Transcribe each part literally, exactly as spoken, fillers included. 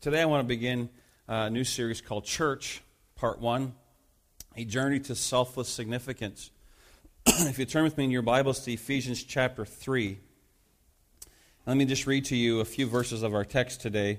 Today I want to begin a new series called Church, Part one, A Journey to Selfless Significance. If you turn with me in your Bibles to Ephesians chapter three, let me just read to you a few verses of our text today.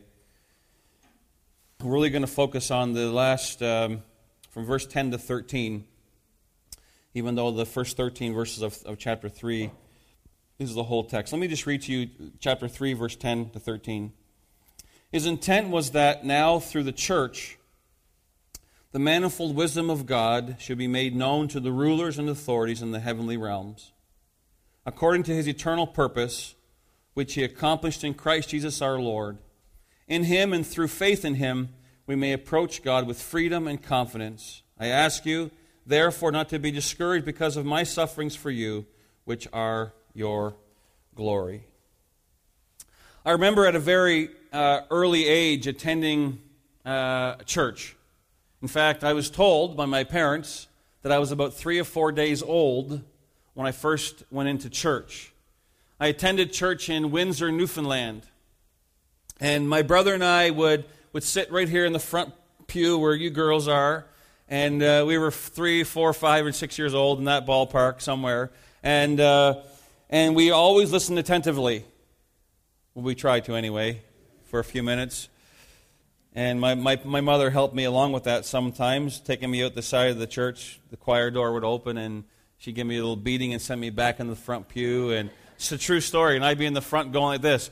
We're really going to focus on the last, um, from verse ten to thirteen, even though the first thirteen verses of, of chapter three is the whole text. Let me just read to you chapter three, verse ten to thirteen. His intent was that now, through the church, the manifold wisdom of God should be made known to the rulers and authorities in the heavenly realms, according to His eternal purpose, which He accomplished in Christ Jesus our Lord. In Him and through faith in Him, we may approach God with freedom and confidence. I ask you, therefore, not to be discouraged because of my sufferings for you, which are your glory. I remember at a very uh, early age attending uh, a church. In fact, I was told by my parents that I was about three or four days old when I first went into church. I attended church in Windsor, Newfoundland. And my brother and I would, would sit right here in the front pew where you girls are. And uh, we were three, four, five, or six years old in that ballpark somewhere. And uh, and we always listened attentively. Well, we tried to anyway, for a few minutes. And my, my, my mother helped me along with that sometimes, taking me out the side of the church. The choir door would open, and she'd give me a little beating and send me back in the front pew. And it's a true story. And I'd be in the front going like this,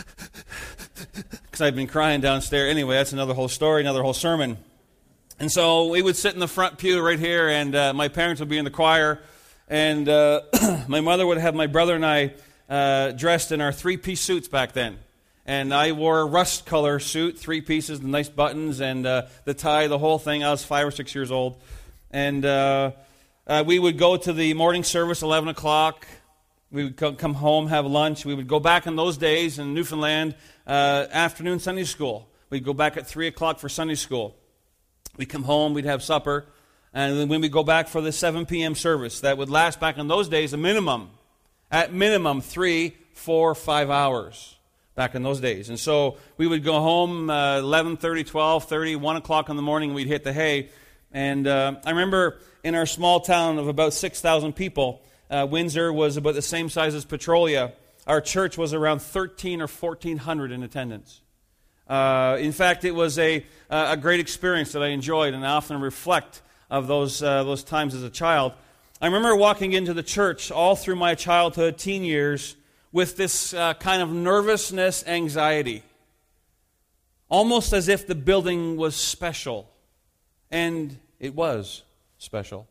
because I'd been crying downstairs. Anyway, that's another whole story, another whole sermon. And so we would sit in the front pew right here, and uh, my parents would be in the choir. And uh, my mother would have my brother and I uh, dressed in our three-piece suits back then. And I wore a rust-color suit, three pieces, the nice buttons, and uh, the tie, the whole thing. I was five or six years old. And uh, uh, we would go to the morning service, eleven o'clock. We would co- come home, have lunch. We would go back in those days in Newfoundland, uh, afternoon Sunday school. We'd go back at three o'clock for Sunday school. We'd come home, we'd have supper. And then when we go back for the seven p.m. service, that would last back in those days a minimum, at minimum, three, four, five hours. Back in those days. And so we would go home uh, eleven thirty, twelve thirty, one o'clock in the morning, and we'd hit the hay. And uh, I remember in our small town of about six thousand people, uh, Windsor was about the same size as Petrolia. Our church was around thirteen or fourteen hundred in attendance. Uh, in fact, it was a, a great experience that I enjoyed, and I often reflect of those, uh, those times as a child. I remember walking into the church all through my childhood, teen years, with this uh, kind of nervousness, anxiety. Almost as if the building was special. And it was special.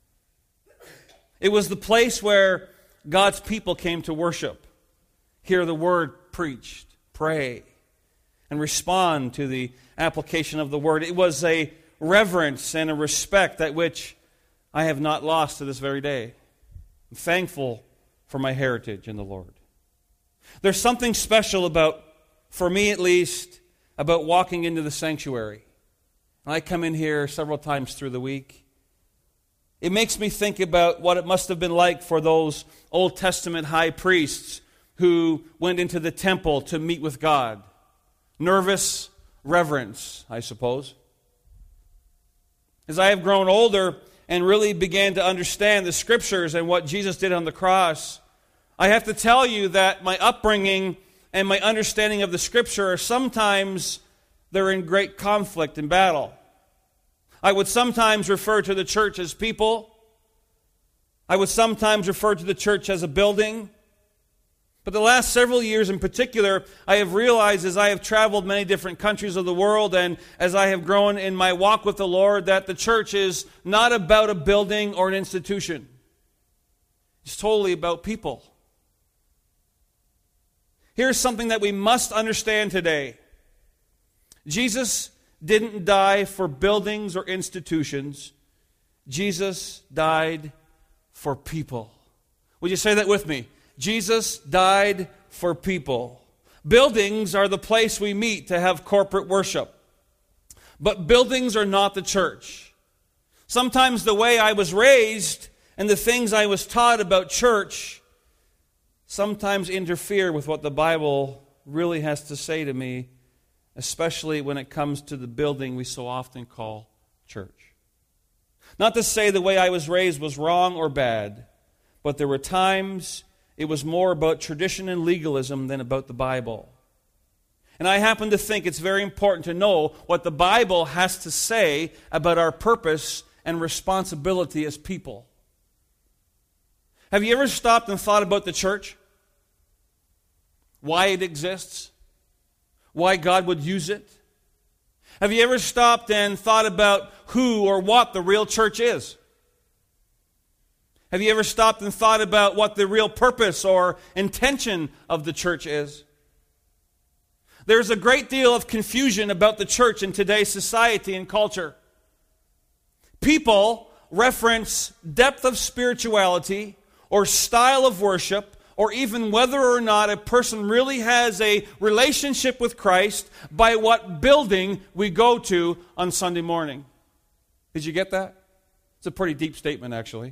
It was the place where God's people came to worship, hear the word preached, pray, and respond to the application of the word. It was a reverence and a respect at which I have not lost to this very day. I'm thankful for my heritage in the Lord. There's something special about, for me at least, about walking into the sanctuary. I come in here several times through the week. It makes me think about what it must have been like for those Old Testament high priests who went into the temple to meet with God. Nervous reverence, I suppose. As I have grown older and really began to understand the Scriptures and what Jesus did on the cross, I have to tell you that my upbringing and my understanding of the Scripture are sometimes, they're in great conflict and battle. I would sometimes refer to the church as people. I would sometimes refer to the church as a building. But the last several years in particular, I have realized as I have traveled many different countries of the world and as I have grown in my walk with the Lord that the church is not about a building or an institution. It's totally about people. Here's something that we must understand today. Jesus didn't die for buildings or institutions. Jesus died for people. Would you say that with me? Jesus died for people. Buildings are the place we meet to have corporate worship. But buildings are not the church. Sometimes the way I was raised and the things I was taught about church sometimes interfere with what the Bible really has to say to me especially when it comes to the building we so often call church. Not to say the way I was raised was wrong or bad, but there were times it was more about tradition and legalism than about the Bible. And I happen to think it's very important to know what the Bible has to say about our purpose and responsibility as people. Have you ever stopped and thought about the church? Why it exists? Why God would use it? Have you ever stopped and thought about who or what the real church is? Have you ever stopped and thought about what the real purpose or intention of the church is? There's a great deal of confusion about the church in today's society and culture. People reference depth of spirituality or style of worship, or even whether or not a person really has a relationship with Christ by what building we go to on Sunday morning. Did you get that? It's a pretty deep statement, actually.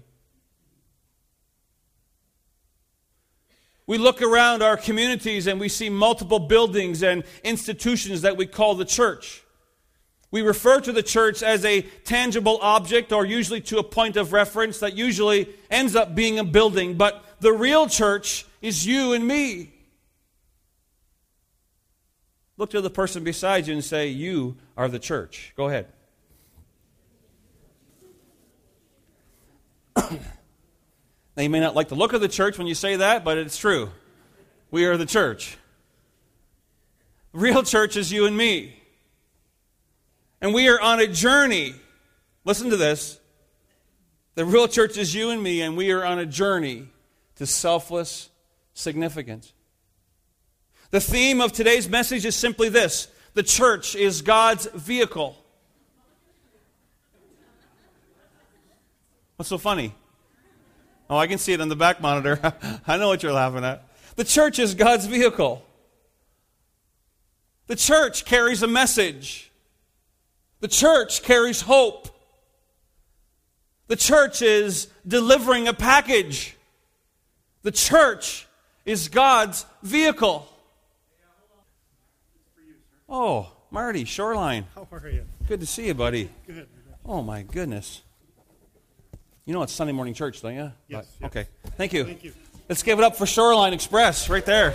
We look around our communities and we see multiple buildings and institutions that we call the church. We refer to the church as a tangible object, or usually to a point of reference that usually ends up being a building. But the real church is you and me. Look to the person beside you and say, you are the church. Go ahead. Now, you may not like the look of the church when you say that, but it's true. We are the church. Real church is you and me. And we are on a journey. Listen to this. The real church is you and me, and we are on a journey to selfless significance. The theme of today's message is simply this: the church is God's vehicle. What's so funny? Oh, I can see it on the back monitor. I know what you're laughing at. The church is God's vehicle. The church carries a message. The church carries hope. The church is delivering a package. The church is God's vehicle. Oh, Marty, Shoreline. How are you? Good to see you, buddy. Good. Oh, my goodness. You know it's Sunday morning church, don't you? Yes. But, okay. Thank you. Thank you. Let's give it up for Shoreline Express right there.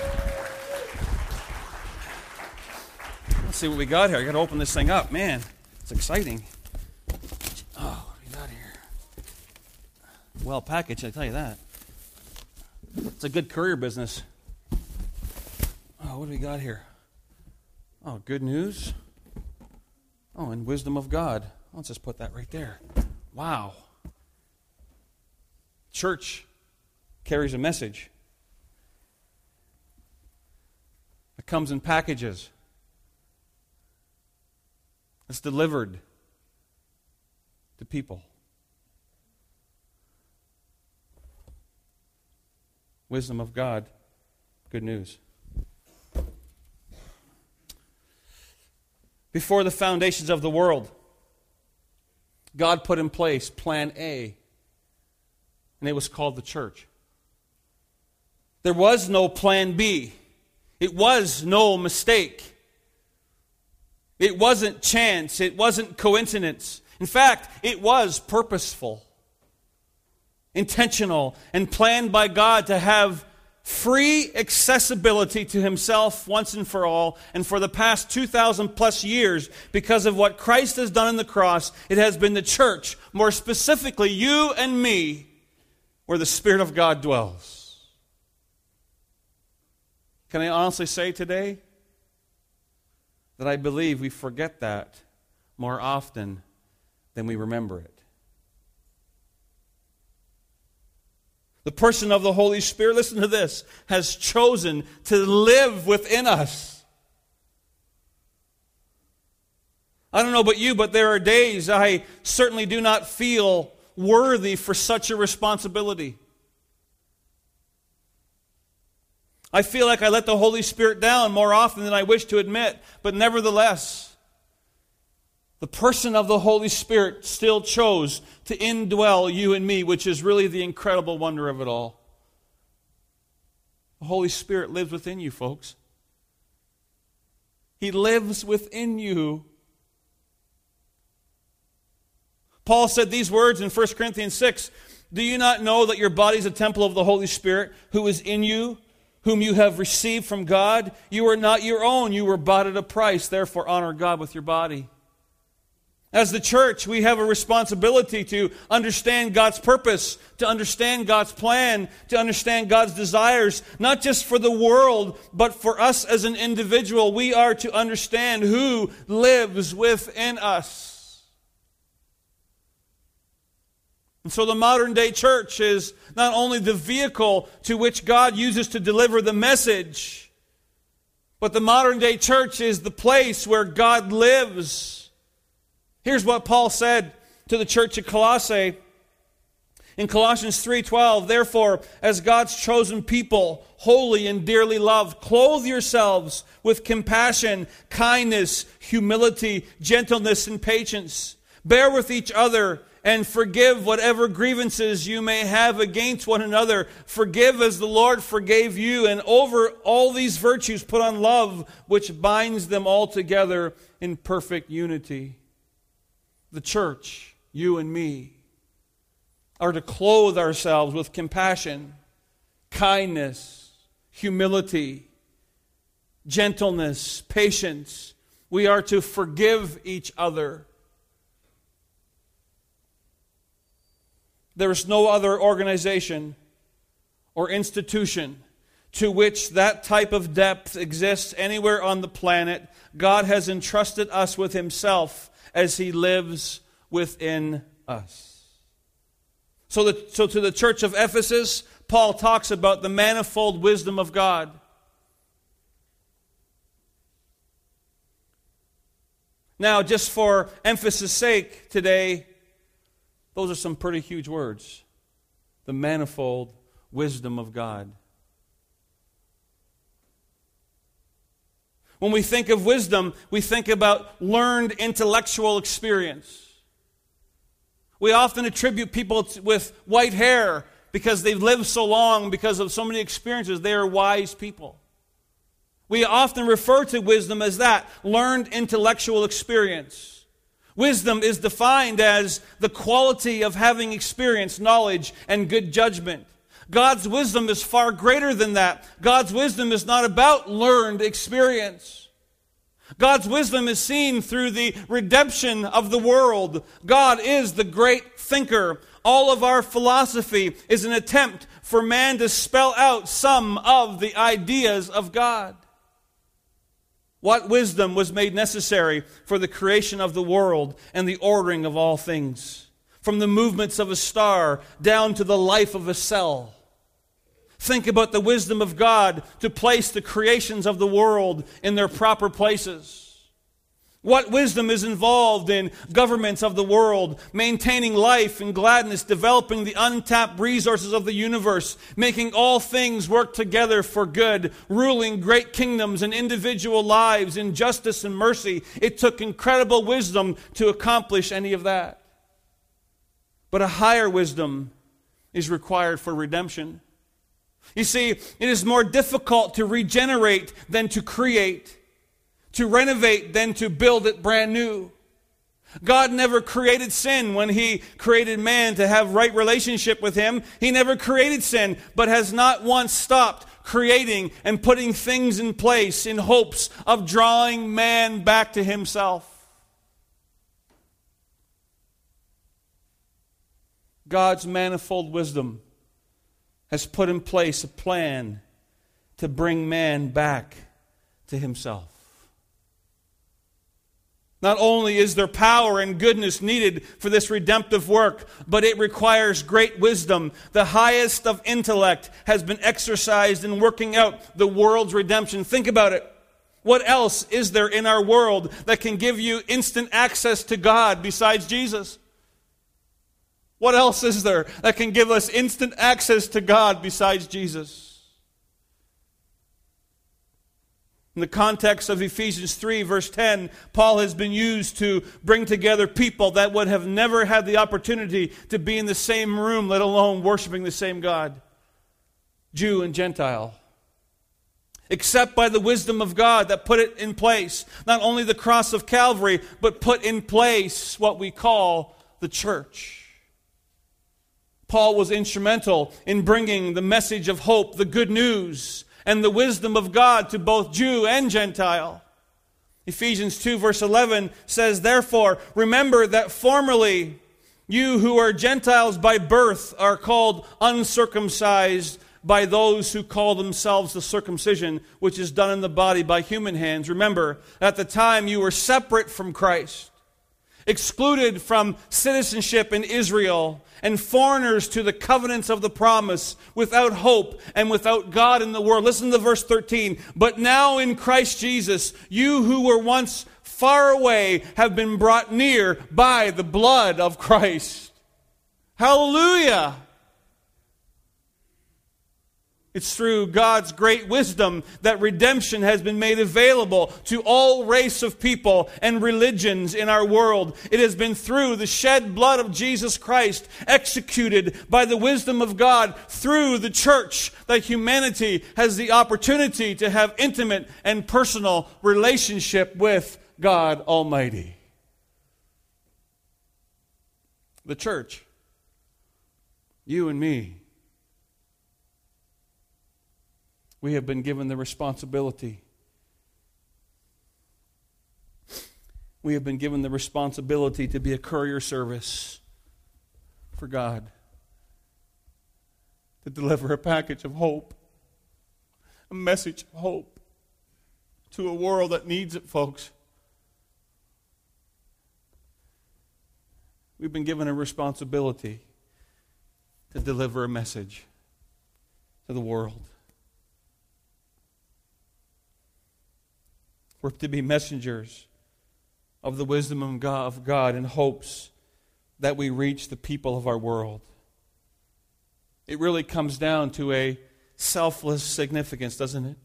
Let's see what we got here. I got to open this thing up. Man, it's exciting. Oh, what do we got here? Well packaged, I tell you that. It's a good courier business. Oh, what do we got here? Oh, good news. Oh, and wisdom of God. Let's just put that right there. Wow. Church carries a message. It comes in packages. It's delivered to people. Wisdom of God, good news. Before the foundations of the world, God put in place plan A, and it was called the church. There was no plan B. It was no mistake. It wasn't chance. It wasn't coincidence. In fact, it was purposeful, intentional, and planned by God to have free accessibility to Himself once and for all. And for the past two thousand plus years, because of what Christ has done on the cross, it has been the church, more specifically you and me, where the Spirit of God dwells. Can I honestly say today that I believe we forget that more often than we remember it? The person of the Holy Spirit, listen to this, has chosen to live within us. I don't know about you, but there are days I certainly do not feel worthy for such a responsibility. I feel like I let the Holy Spirit down more often than I wish to admit, but nevertheless, the person of the Holy Spirit still chose to indwell you and me, which is really the incredible wonder of it all. The Holy Spirit lives within you, folks. He lives within you. Paul said these words in First Corinthians six, "Do you not know that your body is a temple of the Holy Spirit who is in you, whom you have received from God? You are not your own. You were bought at a price. Therefore honor God with your body." As the church, we have a responsibility to understand God's purpose, to understand God's plan, to understand God's desires, not just for the world, but for us as an individual. We are to understand who lives within us. And so the modern day church is not only the vehicle to which God uses to deliver the message, but the modern day church is the place where God lives. Here's what Paul said to the church at Colossae in Colossians three twelve, "Therefore, as God's chosen people, holy and dearly loved, clothe yourselves with compassion, kindness, humility, gentleness, and patience. Bear with each other and forgive whatever grievances you may have against one another. Forgive as the Lord forgave you, and over all these virtues put on love, which binds them all together in perfect unity." The church, you and me, are to clothe ourselves with compassion, kindness, humility, gentleness, patience. We are to forgive each other. There is no other organization or institution to which that type of depth exists anywhere on the planet. God has entrusted us with Himself as He lives within us. So, the, so to the church of Ephesus, Paul talks about the manifold wisdom of God. Now, just for emphasis' sake today, those are some pretty huge words. The manifold wisdom of God. When we think of wisdom, we think about learned intellectual experience. We often attribute people to, with white hair because they've lived so long, because of so many experiences, they are wise people. We often refer to wisdom as that, learned intellectual experience. Wisdom is defined as the quality of having experience, knowledge, and good judgment. God's wisdom is far greater than that. God's wisdom is not about learned experience. God's wisdom is seen through the redemption of the world. God is the great thinker. All of our philosophy is an attempt for man to spell out some of the ideas of God. What wisdom was made necessary for the creation of the world and the ordering of all things? From the movements of a star down to the life of a cell. Think about the wisdom of God to place the creations of the world in their proper places. What wisdom is involved in governments of the world, maintaining life and gladness, developing the untapped resources of the universe, making all things work together for good, ruling great kingdoms and individual lives in justice and mercy. It took incredible wisdom to accomplish any of that. But a higher wisdom is required for redemption. You see, it is more difficult to regenerate than to create, to renovate than to build it brand new. God never created sin when He created man to have right relationship with Him. He never created sin, but has not once stopped creating and putting things in place in hopes of drawing man back to Himself. God's manifold wisdom has put in place a plan to bring man back to Himself. Not only is there power and goodness needed for this redemptive work, but it requires great wisdom. The highest of intellect has been exercised in working out the world's redemption. Think about it. What else is there in our world that can give you instant access to God besides Jesus? What else is there that can give us instant access to God besides Jesus? In the context of Ephesians three, verse ten, Paul has been used to bring together people that would have never had the opportunity to be in the same room, let alone worshiping the same God, Jew and Gentile. except by the wisdom of God that put it in place. Not only the cross of Calvary, but put in place what we call the church. Paul was instrumental in bringing the message of hope, the good news, and the wisdom of God to both Jew and Gentile. Ephesians two verse eleven says, "Therefore, remember that formerly you who are Gentiles by birth are called uncircumcised by those who call themselves the circumcision, which is done in the body by human hands. Remember, at the time you were separate from Christ, excluded from citizenship in Israel, and foreigners to the covenants of the promise, without hope and without God in the world." Listen to verse thirteen. "But now in Christ Jesus, you who were once far away have been brought near by the blood of Christ." Hallelujah! It's through God's great wisdom that redemption has been made available to all race of people and religions in our world. It has been through the shed blood of Jesus Christ, executed by the wisdom of God through the church, that humanity has the opportunity to have intimate and personal relationship with God Almighty. The church, you and me, we have been given the responsibility. We have been given the responsibility to be a courier service for God, to deliver a package of hope, a message of hope to a world that needs it, folks. We've been given a responsibility to deliver a message to the world. We're to be messengers of the wisdom of God, of God in hopes that we reach the people of our world. It really comes down to a selfless significance, doesn't it?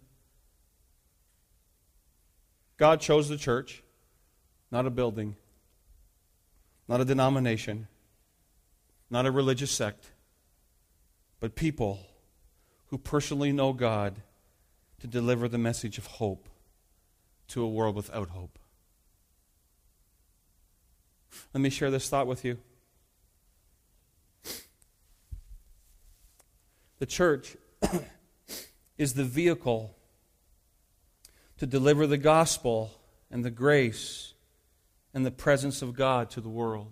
God chose the church, not a building, not a denomination, not a religious sect, but people who personally know God to deliver the message of hope to a world without hope. Let me share this thought with you. The church is the vehicle to deliver the gospel and the grace and the presence of God to the world.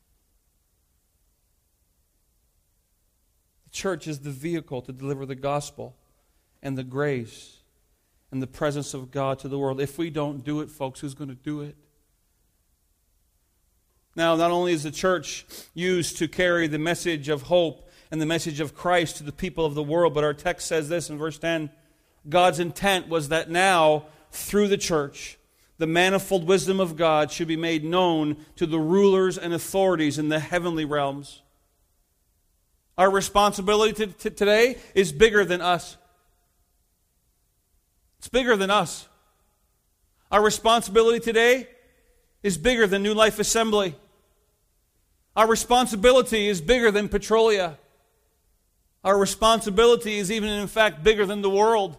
The church is the vehicle to deliver the gospel and the grace and the presence of God to the world. If we don't do it, folks, who's going to do it? Now, not only is the church used to carry the message of hope and the message of Christ to the people of the world, but our text says this in verse ten, God's intent was that now, through the church, the manifold wisdom of God should be made known to the rulers and authorities in the heavenly realms. Our responsibility to, to today is bigger than us. It's bigger than us. Our responsibility today is bigger than New Life Assembly. Our responsibility is bigger than Petrolia. Our responsibility is even, in fact, bigger than the world.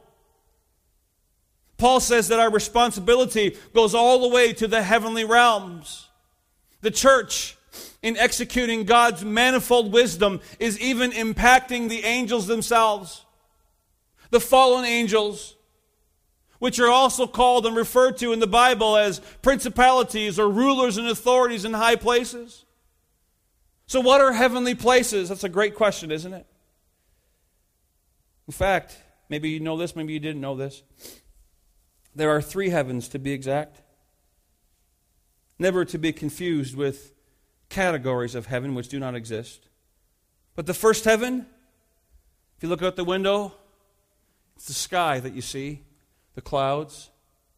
Paul says that our responsibility goes all the way to the heavenly realms. The church, in executing God's manifold wisdom, is even impacting the angels themselves. The fallen angels, which are also called and referred to in the Bible as principalities or rulers and authorities in high places. So what are heavenly places? That's a great question, isn't it? In fact, maybe you know this, maybe you didn't know this. There are three heavens, to be exact. Never to be confused with categories of heaven which do not exist. But the first heaven, if you look out the window, it's the sky that you see. The clouds.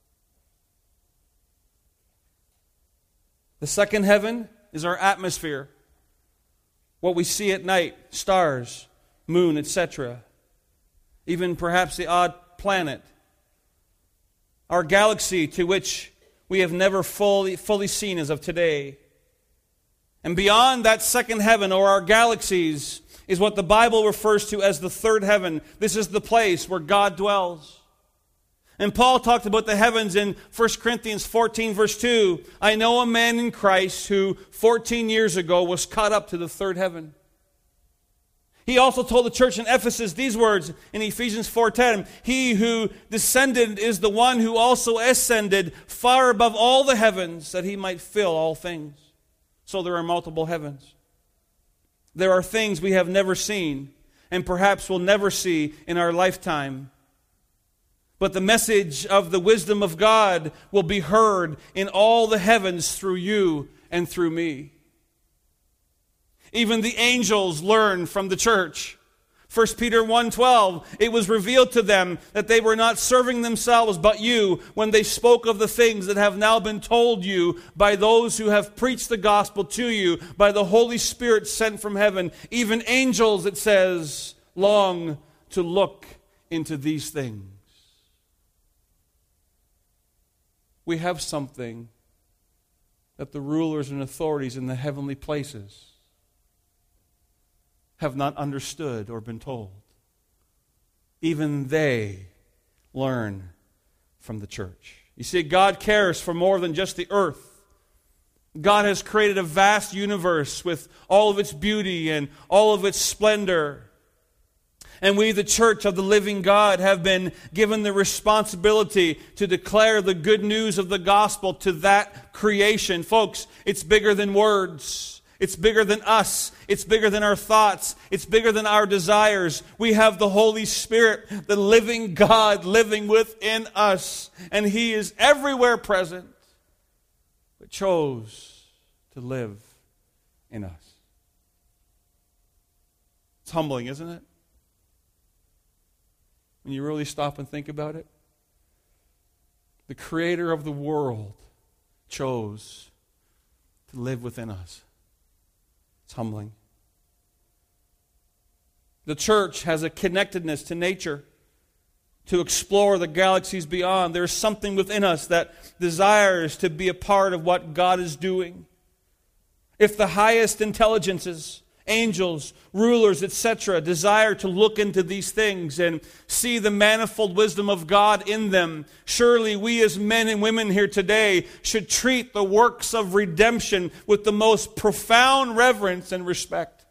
The second heaven is our atmosphere. What we see at night, stars, moon, et cetera. Even perhaps the odd planet. Our galaxy, to which we have never fully, fully seen as of today. And beyond that second heaven, or our galaxies, is what the Bible refers to as the third heaven. This is the place where God dwells. And Paul talked about the heavens in First Corinthians fourteen, verse two. I know a man in Christ who fourteen years ago was caught up to the third heaven. He also told the church in Ephesus these words in Ephesians four ten. He who descended is the one who also ascended far above all the heavens, that he might fill all things. So there are multiple heavens. There are things we have never seen and perhaps will never see in our lifetime. But the message of the wisdom of God will be heard in all the heavens through you and through me. Even the angels learn from the church. First Peter one twelve, it was revealed to them that they were not serving themselves but you when they spoke of the things that have now been told you by those who have preached the gospel to you by the Holy Spirit sent from heaven. Even angels, it says, long to look into these things. We have something that the rulers and authorities in the heavenly places have not understood or been told. Even they learn from the church. You see, God cares for more than just the earth. God has created a vast universe with all of its beauty and all of its splendor. And we, the church of the living God, have been given the responsibility to declare the good news of the gospel to that creation. Folks, it's bigger than words. It's bigger than us. It's bigger than our thoughts. It's bigger than our desires. We have the Holy Spirit, the living God, living within us. And He is everywhere present, but chose to live in us. It's humbling, isn't it? When you really stop and think about it, the Creator of the world chose to live within us. It's humbling. The church has a connectedness to nature, to explore the galaxies beyond. There's something within us that desires to be a part of what God is doing. If the highest intelligences, angels, rulers, et cetera, desire to look into these things and see the manifold wisdom of God in them, surely we as men and women here today should treat the works of redemption with the most profound reverence and respect.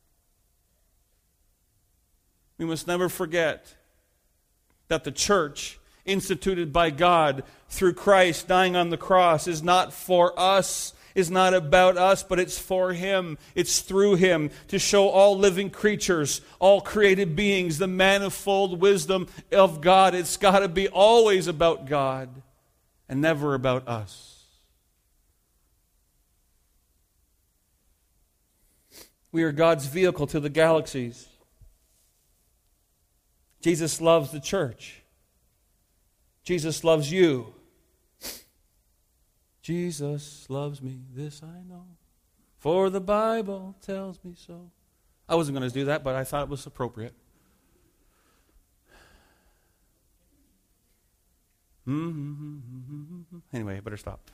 We must never forget that the church, instituted by God through Christ dying on the cross, is not for us, is not about us, but it's for Him. It's through Him to show all living creatures, all created beings, the manifold wisdom of God. It's got to be always about God and never about us. We are God's vehicle to the galaxies. Jesus loves the church. Jesus loves you. Jesus loves me, this I know, for the Bible tells me so. I wasn't going to do that, but I thought it was appropriate. Mm-hmm. Anyway, I better stop.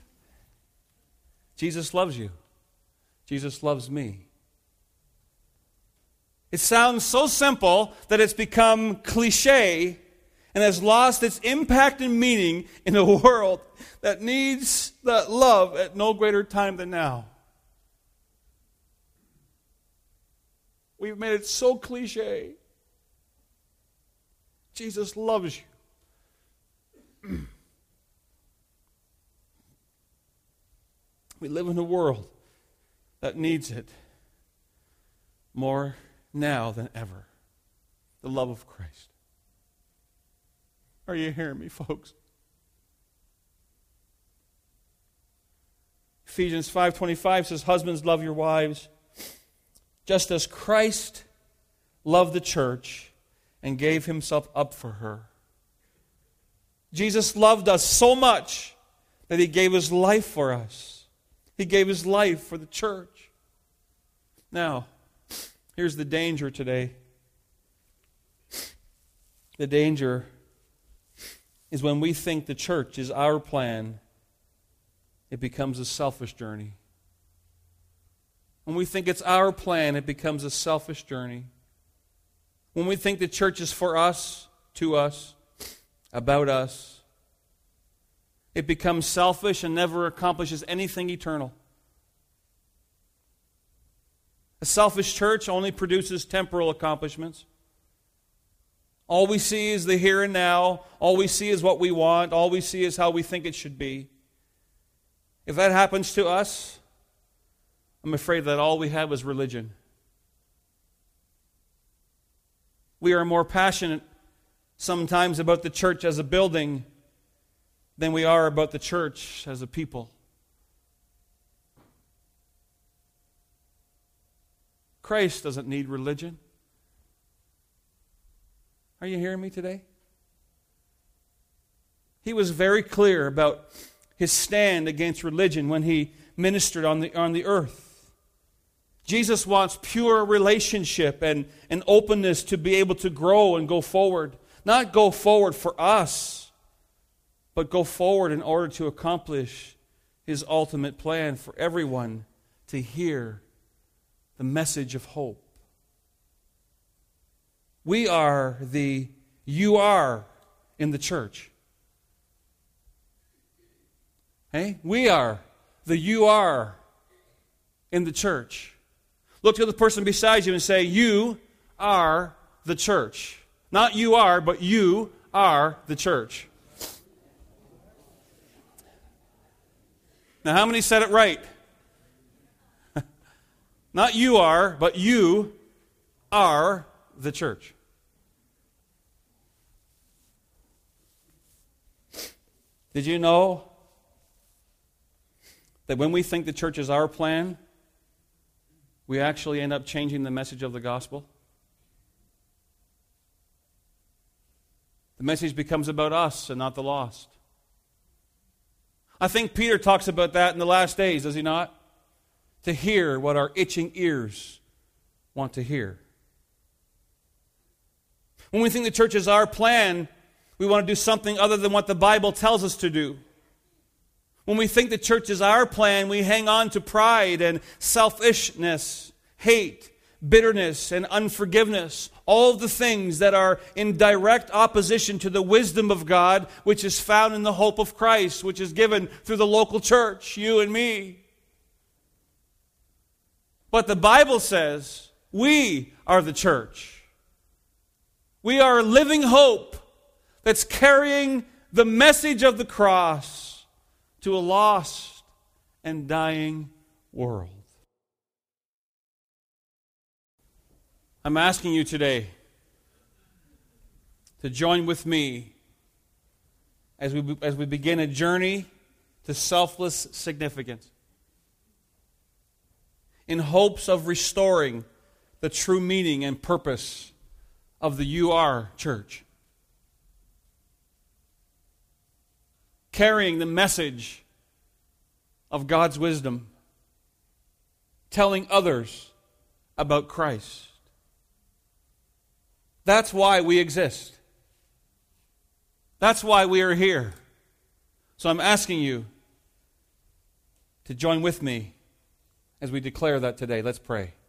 Jesus loves you. Jesus loves me. It sounds so simple that it's become cliche and has lost its impact and meaning in a world that needs that love at no greater time than now. We've made it so cliche. Jesus loves you. We live in a world that needs it more now than ever. The love of Christ. Are you hearing me, folks? Ephesians five twenty-five says, husbands, love your wives, just as Christ loved the church and gave Himself up for her. Jesus loved us so much that He gave His life for us. He gave His life for the church. Now, here's the danger today. The danger is when we think the church is our plan, it becomes a selfish journey. When we think it's our plan, it becomes a selfish journey. When we think the church is for us, to us, about us. It becomes selfish and never accomplishes anything eternal. A selfish church only produces temporal accomplishments. All we see is the here and now. All we see is what we want. All we see is how we think it should be. If that happens to us, I'm afraid that all we have is religion. We are more passionate sometimes about the church as a building than we are about the church as a people. Christ doesn't need religion. Are you hearing me today? He was very clear about his stand against religion when he ministered on the, on the earth. Jesus wants pure relationship and an openness to be able to grow and go forward. Not go forward for us, but go forward in order to accomplish his ultimate plan for everyone to hear the message of hope. We are the you are in the church. Hey, we are the you are in the church. Look to the person beside you and say, you are the church. Not you are, but you are the church. Now, how many said it right? Not you are, but you are the church. Did you know that when we think the church is our plan, we actually end up changing the message of the gospel? The message becomes about us and not the lost. I think Peter talks about that in the last days, does he not? To hear what our itching ears want to hear. When we think the church is our plan, we want to do something other than what the Bible tells us to do. When we think the church is our plan, we hang on to pride and selfishness, hate, bitterness, and unforgiveness. All the things that are in direct opposition to the wisdom of God, which is found in the hope of Christ, which is given through the local church, you and me. But the Bible says we are the church. We are a living hope that's carrying the message of the cross to a lost and dying world. I'm asking you today to join with me as we, as we begin a journey to selfless significance, in hopes of restoring the true meaning and purpose of the You Are Church. Carrying the message of God's wisdom, telling others about Christ. That's why we exist. That's why we are here. So I'm asking you to join with me as we declare that today. Let's pray.